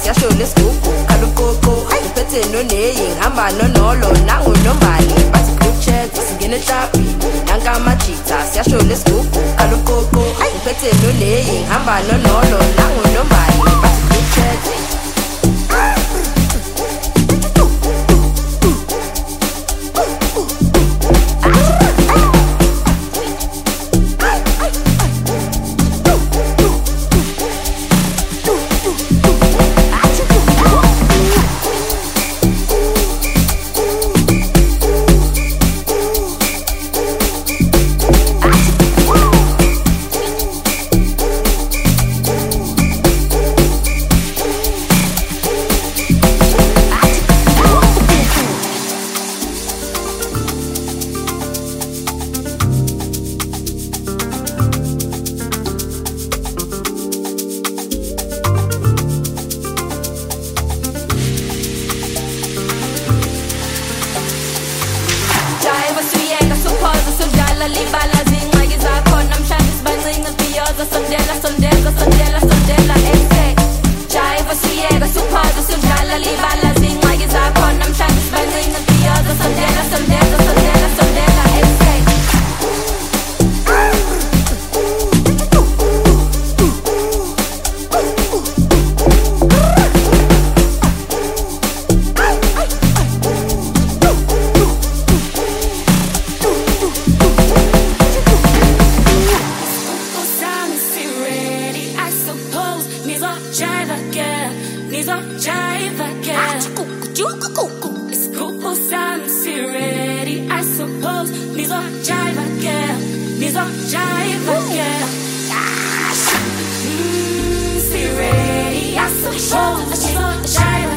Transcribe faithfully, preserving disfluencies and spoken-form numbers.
siyasho lesigugu kalukoko uphethe noneyi ngihamba nonolo nangunombali bathi group chat singene ehlabhini nanka amajita siyasho lesigugu kalukoko uphethe noneyi ngihamba nonolo nangunombali bathi group chat. Libala zingxaki zakho namhlanje sibancinci sibiyoza sondela sondela sondela sondela exe jive siyeka suphaza sidlala libala zingxaki zakho namhlanje sibancinci sibiyoza sondela sondela sondela sondela exe. Jive again, needs a jive again. It's Grupo Sansi ready, I suppose. Needs a jive again, needs a jive again. Mmm, see ready, I suppose. Needs a jive